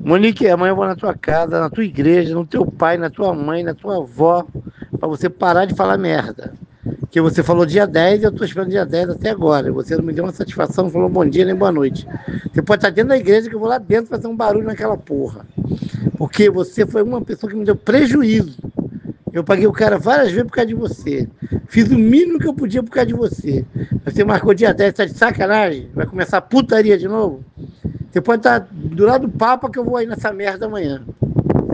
Monique, amanhã eu vou na tua casa, na tua igreja, no teu pai, na tua mãe, na tua avó, pra você parar de falar merda. Que você falou dia 10 e eu tô esperando dia 10 até agora. Você não me deu uma satisfação, não falou bom dia nem boa noite. Você pode estar dentro da igreja que eu vou lá dentro fazer um barulho naquela porra. Porque você foi uma pessoa que me deu prejuízo. Eu paguei o cara várias vezes por causa de você. Fiz o mínimo que eu podia por causa de você. Você marcou dia 10, tá de sacanagem? Vai começar a putaria de novo? Você pode estar do lado do Papa que eu vou aí nessa merda amanhã.